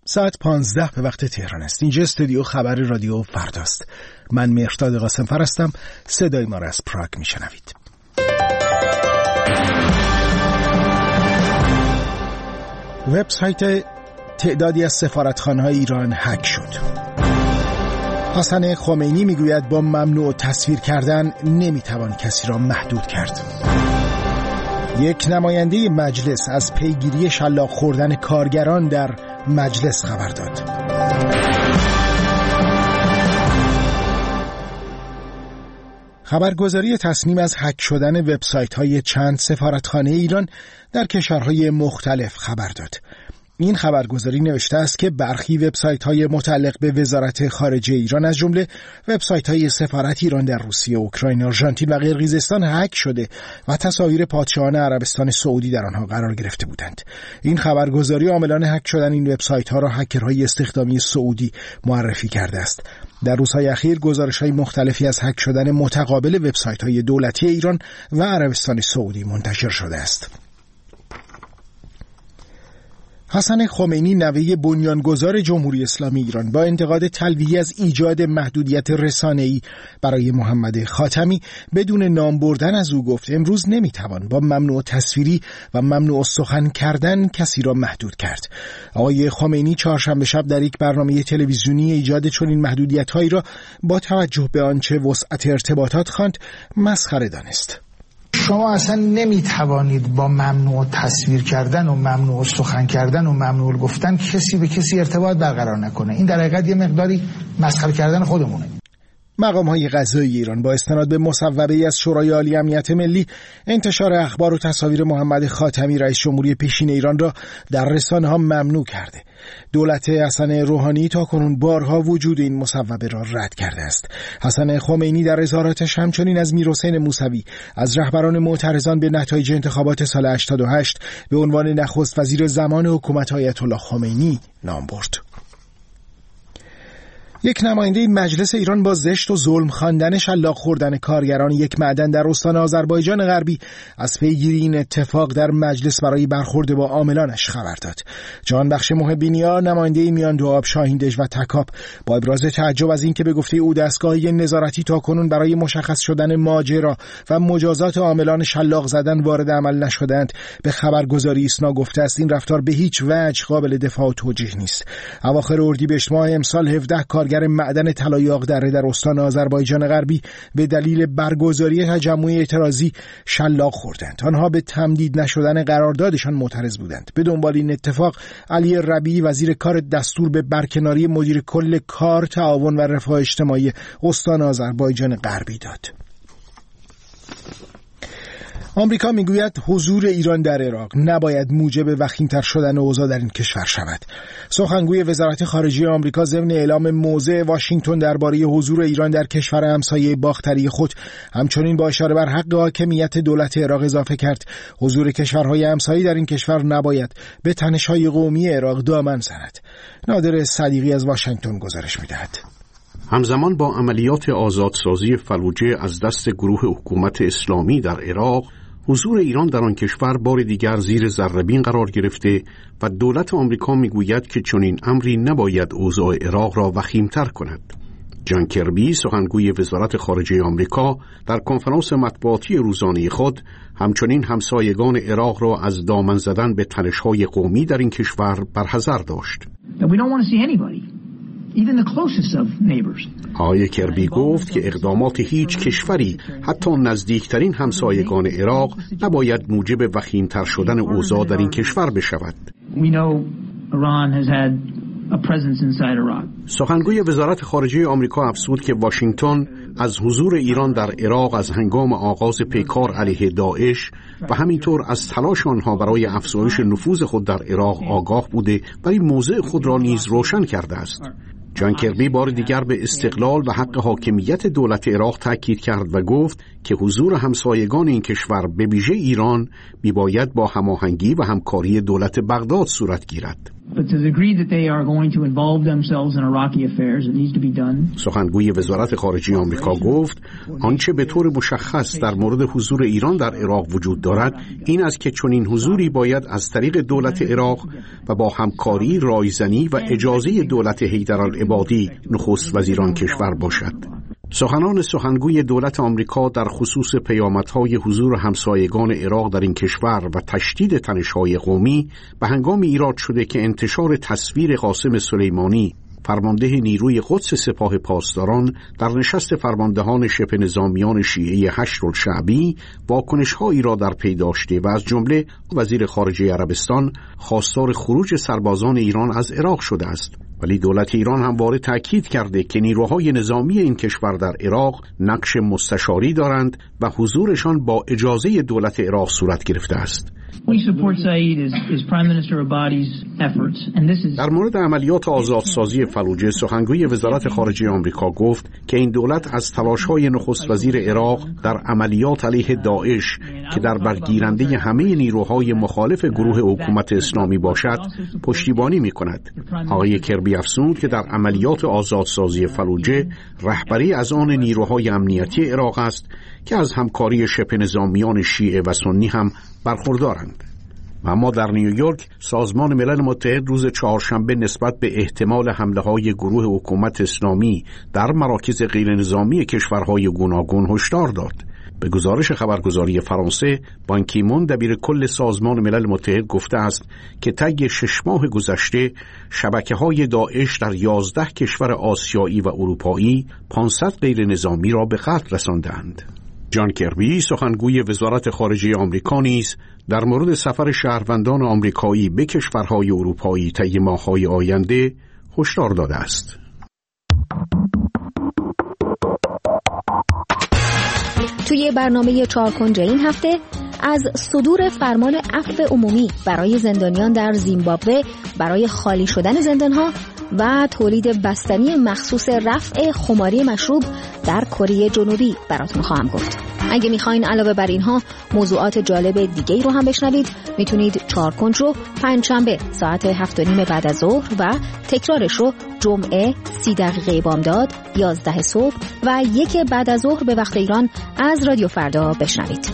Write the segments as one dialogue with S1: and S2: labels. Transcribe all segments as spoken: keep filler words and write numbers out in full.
S1: ساعت پانزده به وقت تهران است. اینجا استودیو خبر رادیو فرداست. من مهرداد قاسم‌فر هستم. صدای ما را از پراگ میشنوید. وبسایت تعدادی از سفارتخانه‌های ایران هک شد. حسن خمینی میگوید با ممنوع تصویر کردن نمیتوان کسی را محدود کرد. یک نماینده مجلس از پیگیری شلاق خوردن کارگران در مجلس خبر داد. خبرگزاری تصمیم از هک شدن وبسایت‌های چند سفارتخانه ایران در کشورهای مختلف خبر داد. این خبرگزاری نوشته است که برخی وبسایت‌های متعلق به وزارت خارجه ایران از جمله وبسایت‌های سفارت ایران در روسیه، اوکراین، آرژانتین و قرقیزستان هک شده و تصاویر پادشاهان عربستان سعودی در آنها قرار گرفته بودند. این خبرگزاری عاملان هک شدن این وبسایت‌ها را هکرهای استخدامی سعودی معرفی کرده است. در روزهای اخیر گزارش‌های مختلفی از هک شدن متقابل وبسایت‌های دولتی ایران و عربستان سعودی منتشر شده است. حسن خمینی نوه بنیانگذار جمهوری اسلامی ایران با انتقاد تلویحی از ایجاد محدودیت رسانه‌ای برای محمد خاتمی بدون نام بردن از او گفت امروز نمیتوان با ممنوع تصویری و ممنوع سخن کردن کسی را محدود کرد. آقای خمینی چهارشنبه شب در یک برنامه تلویزیونی ایجاد چنین محدودیت‌هایی را با توجه به آنچه وسعت ارتباطات خواند مسخره دانست.
S2: شما اصلا نمیتوانید با ممنوع تصویر کردن و ممنوع سخن کردن و ممنوع گفتن کسی به کسی ارتباط برقرار نکنه. این در حقیقت یه مقداری مسخره کردن خودمونه.
S1: مقام‌های قضایی ایران با استناد به مصوبه‌ای از شورای عالی امنیت ملی انتشار اخبار و تصاویر محمد خاتمی رئیس جمهوری پیشین ایران را در رسانه‌ها ممنوع کرده. دولت حسن روحانی تاکنون بارها وجود این مصوبه را رد کرده است. حسن خمینی در اظهاراتش همچنین از میرحسین موسوی از رهبران معترضان به نتایج انتخابات سال هشتاد و هشت به عنوان نخست وزیر زمان حکومت آیت الله خمینی نام برد. یک نماینده مجلس ایران با زشت و ظلم خواندن شلاق خوردن کارگران یک معدن در استان آذربایجان غربی از پیگیری این اتفاق در مجلس برای برخورد با عاملانش خبر داد. جهانبخش محبینیا نماینده میان دو آب شاهیندژ و تکاپ با ابراز تعجب از اینکه به گفته او دستگاهی نظارتی تاکنون برای مشخص شدن ماجرا و مجازات عاملان شلاق زدن وارد عمل نشدند به خبرگزاری ایسنا گفته است این رفتار به هیچ وجه قابل دفاع و توجیه نیست. اواخر اردیبهشت ماه امسال هفده کارگر معدن طلای آقدره در استان آذربایجان غربی به دلیل برگزاری تجمع اعتراضی شلاق خوردند. آنها به تمدید نشدن قراردادشان معترض بودند. به دنبال این اتفاق علی ربیعی وزیر کار دستور به برکناری مدیر کل کار، تعاون و رفاه اجتماعی استان آذربایجان غربی داد. آمریکا میگوید حضور ایران در عراق نباید موجب وخیم‌تر شدن اوضاع در این کشور شود. سخنگوی وزارت خارجه آمریکا ضمن اعلام موضع واشنگتن درباره حضور ایران در کشور همسایه باختری خود همچنین با اشاره بر حق حاکمیت دولت عراق اضافه کرد حضور کشورهای همسایه در این کشور نباید به تنش‌های قومی عراق دامن زند. نادر صدیقی از واشنگتن گزارش می‌دهد.
S3: همزمان با عملیات آزادسازی فلوجه از دست گروه حکومت اسلامی در عراق، حضور ایران در آن کشور بار دیگر زیر ذره‌بین قرار گرفته و دولت آمریکا میگوید که چنین امری نباید اوضاع عراق را وخیم‌تر کند. جان کربی سخنگوی وزارت خارجه آمریکا در کنفرانس مطبوعاتی روزانه خود همچنین همسایگان عراق را از دامن زدن به تنش‌های قومی در این کشور برحذر داشت. آقای کربی گفت که اقدامات هیچ کشوری حتی نزدیکترین همسایگان عراق نباید موجب وخیم‌تر شدن اوضاع در این کشور بشود. سخنگوی وزارت خارجه آمریکا افزود که واشنگتن از حضور ایران در عراق از هنگام آغاز پیکار علیه داعش و همینطور از تلاش آنها برای افزایش نفوذ خود در عراق آگاه بوده و این موضع خود را نیز روشن کرده است. جان کربی بار دیگر به استقلال و حق حاکمیت دولت عراق تاکید کرد و گفت که حضور همسایگان این کشور به ویژه ایران میباید با هماهنگی و همکاری دولت بغداد صورت گیرد. سخنگوی وزارت خارجه آمریکا گفت آنچه به طور مشخص در مورد حضور ایران در عراق وجود دارد این است که چنین حضوری باید از طریق دولت عراق و با همکاری، رایزنی و اجازه دولت حیدرالعبادی نخست وزیران کشور باشد. سخنان سخنگوی دولت آمریکا در خصوص پیامدهای حضور همسایگان عراق در این کشور و تشدید تنش‌های قومی به هنگامی ایراد شده که انتشار تصویر قاسم سلیمانی فرمانده نیروی قدس سپاه پاسداران در نشست فرماندهان شبه نظامیان شیعه هشت‌الشعبی واکنش‌هایی را در پی داشته و از جمله وزیر خارجه عربستان خواستار خروج سربازان ایران از عراق شده است. ولی دولت ایران همواره تأکید کرده که نیروهای نظامی این کشور در عراق نقش مستشاری دارند و حضورشان با اجازه دولت عراق صورت گرفته است. در مورد عملیات آزادسازی فلوجه سخنگوی وزارت خارجه آمریکا گفت که این دولت از تلاش‌های نخست وزیر عراق در عملیات علیه داعش که در برگیرنده همه نیروهای مخالف گروه حکومت اسلامی باشد پشتیبانی می‌کند. آقای کربی افزود که در عملیات آزادسازی فلوجه رهبری از آن نیروهای امنیتی عراق است که از همکاری شبه نظامیان شیعه و سنی هم برخوردارند. اما در نیویورک سازمان ملل متحد روز چهارشنبه نسبت به احتمال حمله‌های گروه حکومت اسلامی در مراکز غیر نظامی کشورهای گوناگون هشدار داد. به گزارش خبرگزاری فرانسه، بان کی مون دبیر کل سازمان ملل متحد گفته است که طی شش ماه گذشته شبکه‌های داعش در یازده کشور آسیایی و اروپایی پانصد غیر نظامی را به قتل رساندند. جان کربی سخنگوی وزارت خارجه آمریکا نیز در مورد سفر شهروندان آمریکایی به کشورهای اروپایی طی ماه‌های آینده هشدار داده است.
S4: توی برنامه چهارکنج این هفته از صدور فرمان عفو عمومی برای زندانیان در زیمبابوه برای خالی شدن زندانها و تولید بستنی مخصوص رفع خماری مشروب در کره جنوبی براتون خواهم گفت. اگه میخواین علاوه بر اینها موضوعات جالب دیگه رو هم بشنوید میتونید چهارکنج رو پنجشنبه ساعت هفت و نیم بعد از ظهر و تکرارش رو جمعه سی دقیقه بامداد یازده صبح و یک بعد از ظهر به وقت ایران از رادیو فردا بشنوید.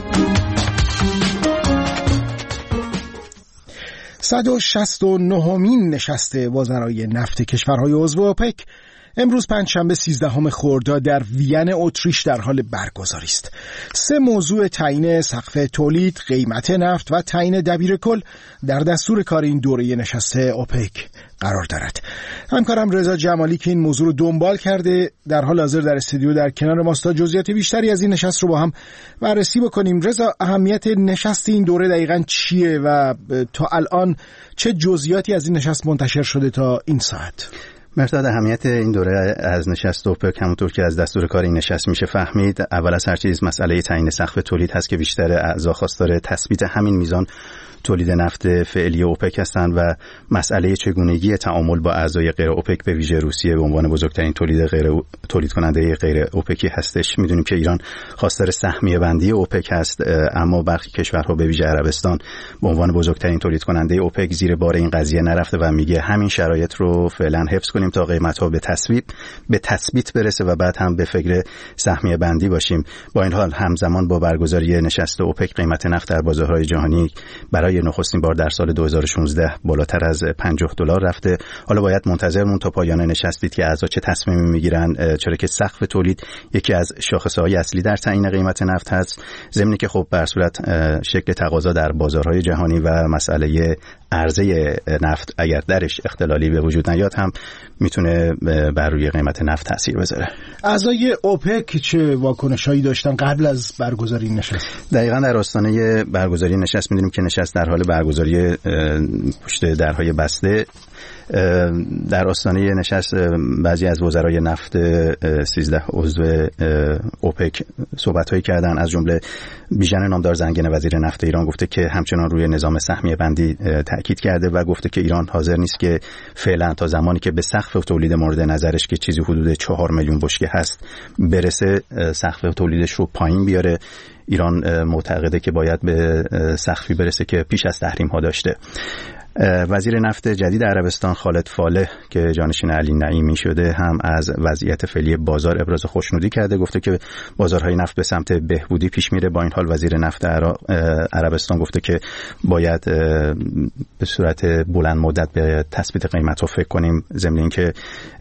S1: صد و شصت و نهمین نشست وزرای نفت کشورهای عضو اوپک امروز پنجشنبه سیزدهم خرداد در وین اتریش در حال برگزاری است. سه موضوع تعیین سقف تولید، قیمت نفت و تعیین دبیر کل در دستور کار این دوره نشست اوپک قرار دارد. همکارم رضا جمالی که این موضوع رو دنبال کرده در حال حاضر در استودیو در کنار ماست تا جزئیات بیشتری از این نشست رو با هم بررسی بکنیم. رضا، اهمیت نشست این دوره دقیقاً چیه و تا الان چه جزئیاتی از این نشست منتشر شده تا این ساعت؟
S5: مرتاد اهمیت این دوره از نشست اوپک همونطور که از دستور کار این نشست میشه فهمید، اول از هر چیز مسئله تعیین سقف تولید هست که بیشتر اعضا خواستار تثبیت همین میزان تولید نفت فعلی اوپک هستند و مسئله چگونگی تعامل با اعضای غیر اوپک به ویژه روسیه به عنوان بزرگترین تولید غیر تولید کننده غیر اوپکی هستش. میدونیم که ایران خواستار سهمیه بندی اوپک هست، اما برخی کشورها به ویژه عربستان به عنوان بزرگترین تولید کننده اوپک زیر بار این قضیه نرفته و میگه همین شرایط رو فعلا حفظ کنیم تا قیمت‌ها به تثبیت به تثبیت برسه و بعد هم به فکر سهمیه بندی باشیم. با این حال همزمان با برگزاری نشست اوپک قیمت نفت در بازارهای جهانی برای نخستین بار در سال دو هزار و شانزده بالاتر از پنجاه دلار رفته. حالا باید منتظر مون تا پایان نشست دید که اعضا چه تصمیمی میگیرن، چرا که سقف تولید یکی از شاخصه‌های اصلی در تعیین قیمت نفت هست، ضمن که خب بر صورت شکل تقاضا در بازارهای جهانی و مسئله عرضه نفت اگر درش اختلالی به وجود نیاد هم میتونه بر روی قیمت نفت تاثیر بذاره.
S1: اعضای اوپک چه واکنشایی داشتن قبل از برگزاری نشست؟
S5: دقیقاً در آستانه برگزاری نشست می‌دونیم که نشست در حال برگزاری پشت درهای بسته. در آستانه نشست بعضی از وزرای نفت سیزده عضو اوپک صحبت‌هایی کردن، از جمله بیژن نامدار زنگنه وزیر نفت ایران گفته که همچنان روی نظام سهمیه بندی تاکید کرده و گفته که ایران حاضر نیست که فعلا تا زمانی که به سقف تولید مورد نظرش که چیزی حدود چهار میلیون بشکه هست برسه سقف تولیدش رو پایین بیاره. ایران معتقده که باید به سقفی برسه که پیش از تحریم ها داشته. وزیر نفت جدید عربستان خالد فالح که جانشین علی نعیمی شده هم از وضعیت فعلی بازار ابراز خوشنودی کرده، گفته که بازارهای نفت به سمت بهبودی پیش میره. با این حال وزیر نفت عربستان گفته که باید به صورت بلند مدت به تثبیت قیمت‌ها فکر کنیم. ضمن اینکه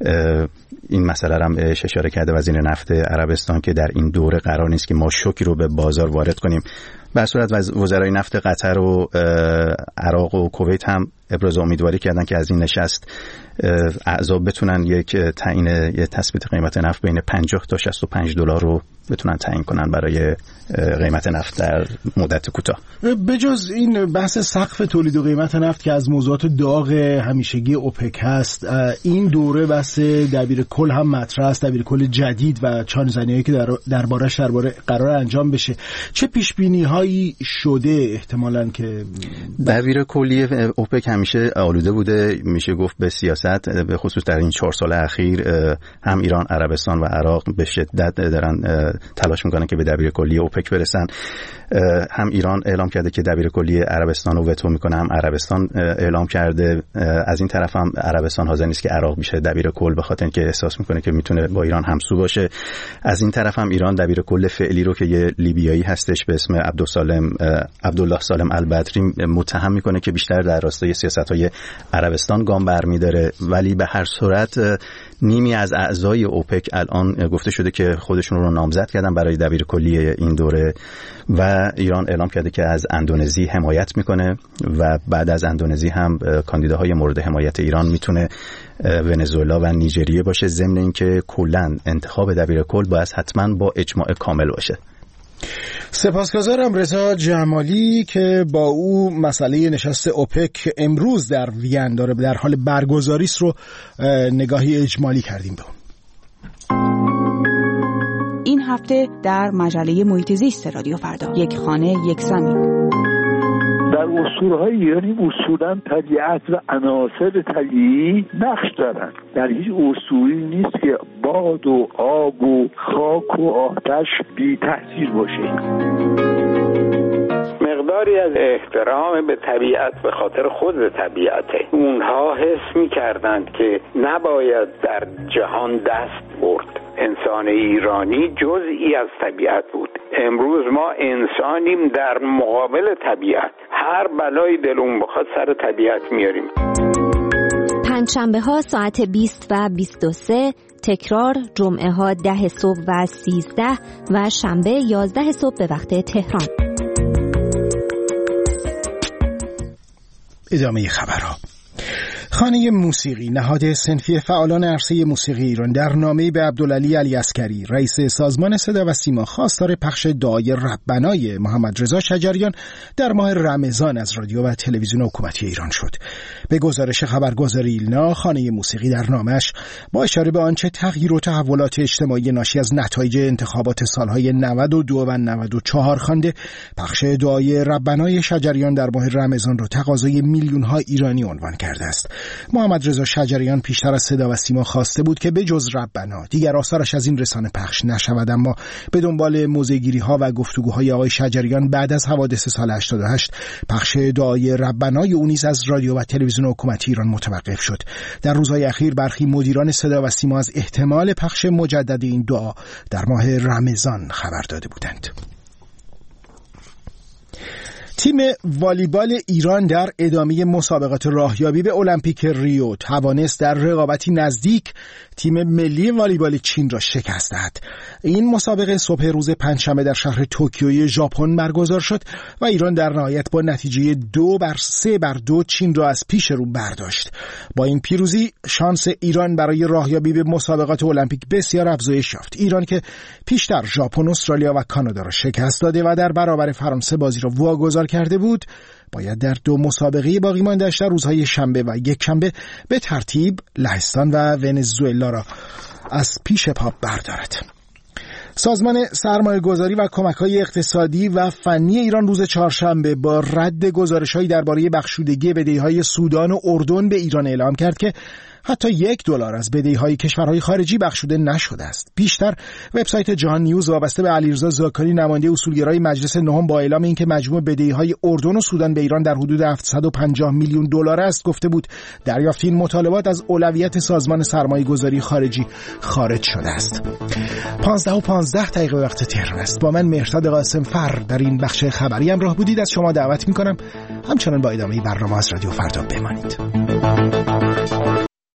S5: این مسئله را هم اشاره کرده وزیر نفت عربستان که در این دوره قرار نیست که ما شوکی رو به بازار وارد کنیم. به هر صورت وزرای نفت قطر و عراق و کویت هم ابراز امیدواری کردن که از این نشست اعضا بتونن یک تعیین یک تثبیت قیمت نفت بین پنجاه تا شصت و پنج دلار رو بتونن تعیین کنن برای قیمت نفت در مدت کوتاه.
S1: بجز این بحث سقف تولید و قیمت نفت که از موضوعات داغ همیشگی اوپک هست، این دوره بحث دبیر کل هم مطرح است، دبیر کل جدید و چانه‌زنی‌هایی که در دربارش درباره قرار انجام بشه. چه پیش بینی هایی شده احتمالاً که
S5: دبیر کلی اوپک همیشه آلوده بوده میشه گفت به سیاست، به خصوص در این چهار سال اخیر هم ایران، عربستان و عراق به شدت دارن تلاش میکنن که به دبیر کلی اوپک برسن. هم ایران اعلام کرده که دبیر کلی عربستان رو وتو میکنه، هم عربستان اعلام کرده. از این طرف هم عربستان حاضر نیست که عراق بشه دبیر کل به خاطر اینکه احساس میکنه که میتونه با ایران همسو باشه. از این طرف هم ایران دبیر کل فعلی رو که یه لیبیایی هستش به اسم عبدالسالم عبدالله سالم البدری متهم میکنه که بیشتر در راستای سیاست‌های عربستان گام برمی‌داره. ولی به هر صورت نیمی از اعضای اوپک الان گفته شده که خودشون رو نامزد کردن برای دبیر کلی این دوره و ایران اعلام کرده که از اندونزی حمایت میکنه و بعد از اندونزی هم کاندیداهای مورد حمایت ایران میتونه ونزوئلا و نیجریه باشه. ضمن اینکه کلاً انتخاب دبیر کل باید حتما با اجماع کامل باشه.
S1: سپاسگزارم رضا جمالی که با او مسئله نشست اوپک امروز در وین داره در حال برگزاری است رو نگاهی اجمالی کردیم به اون.
S6: این هفته در مجله محیط زیست رادیو فردا، یک خانه یک زمین.
S7: در اسطوره‌های ایرانی اصولاً طبیعت و عناصر طبیعی نقش دارند. در هیچ اسطوری نیست که باد و آب و خاک و آتش بی تاثیر باشه.
S8: مقداری از احترام به طبیعت به خاطر خود طبیعته. اونها حس می‌کردند که نباید در جهان دست برد. انسان ایرانی جزئی از طبیعت بود. امروز ما انسانیم در مقابل طبیعت. هر بلای دلون بخواد سر طبیعت میاریم.
S4: پنجشنبه ها ساعت بیست و بیست و سه، تکرار جمعه ها ده صبح و سیزده و شنبه یازده صبح به وقت تهران.
S1: ادامه خبرها. خانه موسیقی نهاد صنفی فعالان عرصه موسیقی ایران در نامه‌ای به عبدالعلی علیعسکری رئیس سازمان صدا و سیما خواستار پخش دعای ربنای محمد رضا شجریان در ماه رمضان از رادیو و تلویزیون حکومتی ایران شد. به گزارش خبرگزاری ایلنا، خانه موسیقی در نامش با اشاره به آنچه تغییر و تحولات اجتماعی ناشی از نتایج انتخابات سالهای نود و دو و نود و چهار خوانده پخش دعای ربنای شجریان در ماه رمضان را تقاضای میلیون‌ها ایرانی عنوان کرده است. محمد رضا شجریان پیشتر از صدا و سیما خواسته بود که به جز ربنا دیگر آثارش از این رسانه پخش نشود، اما به دنبال موضع‌گیری ها و گفتگوهای آقای شجریان بعد از حوادث سال هشتاد و هشت پخش دعای ربنای او نیز از رادیو و تلویزیون حکومتی ایران متوقف شد. در روزهای اخیر برخی مدیران صدا و سیما از احتمال پخش مجدد این دعا در ماه رمضان خبر داده بودند. تیم والیبال ایران در ادامه مسابقات راهیابی به المپیک ریو توانست در رقابتی نزدیک تیم ملی والیبال چین را شکست دهد. این مسابقه صبح روز پنجشنبه در شهر توکیوی ژاپن برگزار شد و ایران در نهایت با نتیجه دو بر سه بر دو چین را از پیش رو برداشت. با این پیروزی شانس ایران برای راهیابی به مسابقات المپیک بسیار افزایش یافت. ایران که پیشتر ژاپن، استرالیا و کانادا را شکست داده و در برابر فرانسه بازی را واگذار کرده بود، باید در دو مسابقه باقی مانده‌اش در روزهای شنبه و یک شنبه به ترتیب لهستان و ونزوئلا را از پیش پا بردارد. سازمان سرمایه‌گذاری و کمک‌های اقتصادی و فنی ایران روز چهارشنبه با رد گزارش‌هایی درباره بخشودگی بدهی‌های سودان و اردن به ایران اعلام کرد که حتی یک دلار از بدهی‌های کشورهای خارجی بخشوده نشده است. پیشتر وبسایت جهان نیوز وابسته به علیرضا زاکاری نماینده اصولگرای مجلس نهم با اعلام اینکه مجموع بدهی‌های اردن و سودان به ایران در حدود هفتصد و پنجاه میلیون دلار است گفته بود دریافت این مطالبات از اولویت سازمان سرمایه‌گذاری خارجی خارج شده است. پانزده و پانزده دقیقه وقت تهران است. با من مهرداد قاسم فر در این بخش خبری همراه بودید. از شما دعوت می‌کنم همچنان با ادامه برنامه از رادیو فردا بمانید.